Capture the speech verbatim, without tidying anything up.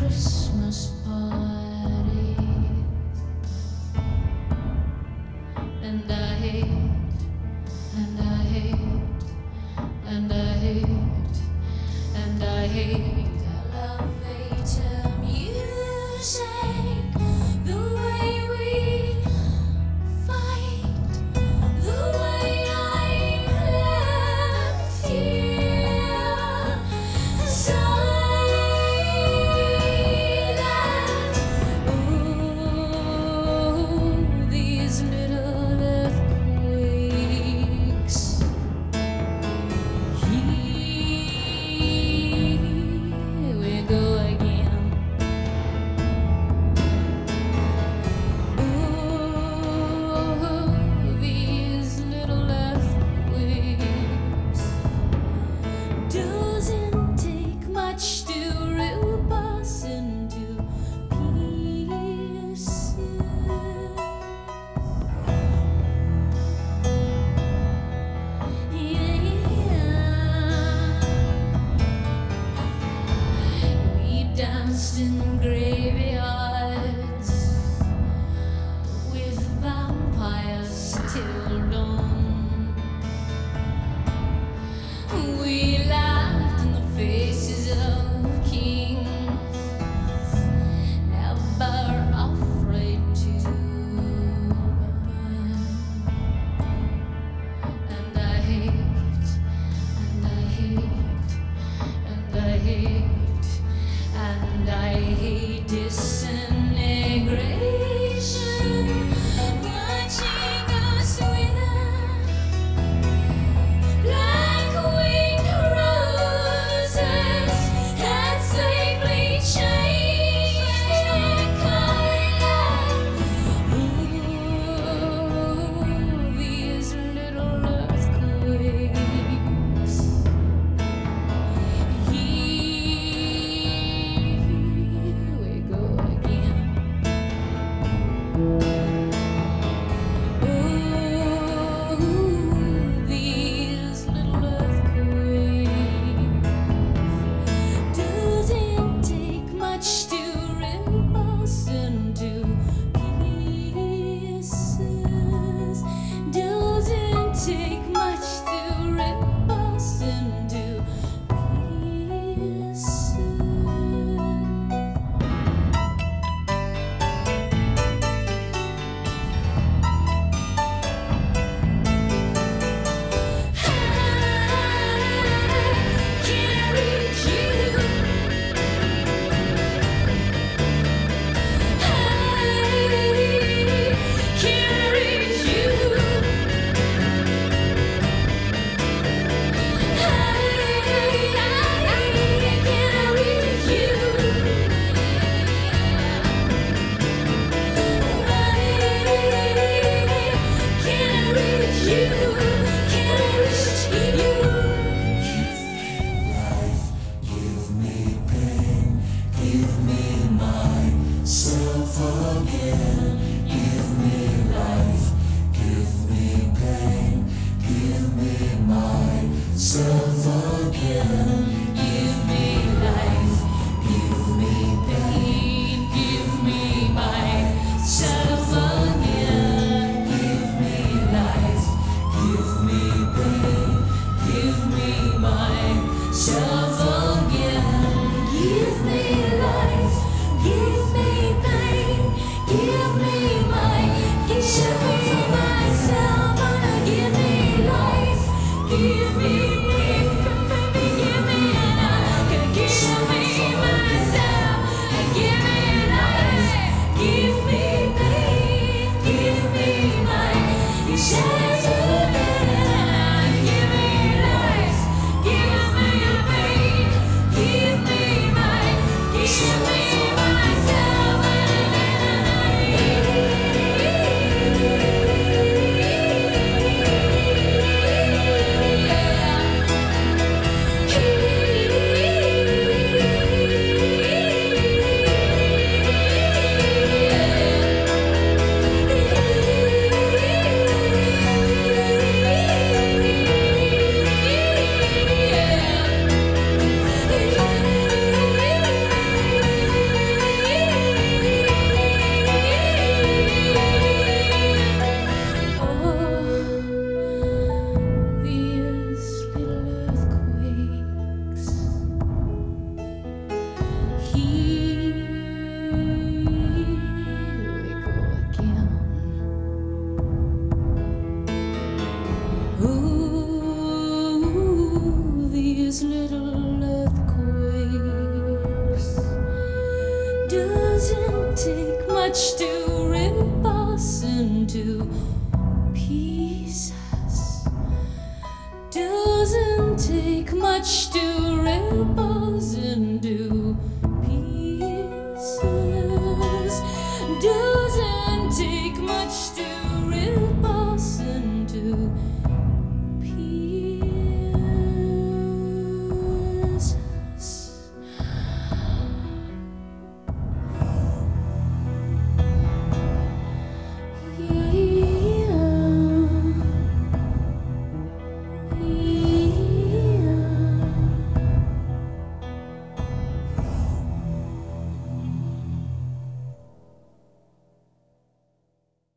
Christmas parties, and I hate, and I hate, and I hate, and I hate elevator music, the way we fight, the way I left here. So these little earthquakes, here we go again. Oh, these little earthquakes, doesn't take much to rip us into pieces. We danced in graveyards with vampires till dawn. We laughed in the faces of kings, never afraid to burn. And I hate, and I hate, and I hate, and I hate disintegration, watching us wither, black winged roses that safely change their color. Ooh, these little earthquakes, here we go again. Ooh, these little earthquakes, doesn't take much to rip us into pieces. Doesn't take much to rip us into pieces. Can't reach you. Can't reach you. Can't reach you. Can't reach you. Can't reach you. Give me pain, give me myself again. Give me life, give me pain, give me myself again. Give me life, give me pain, give me myself again. Give me life, give me pain, give me myself again. Give me life, give me pain, give me myself myself. Give me life, give me pain, give me life, give me myself. Give me life, give me pain, give me myself again. Give me life, give me pain, give me my, give me myself much to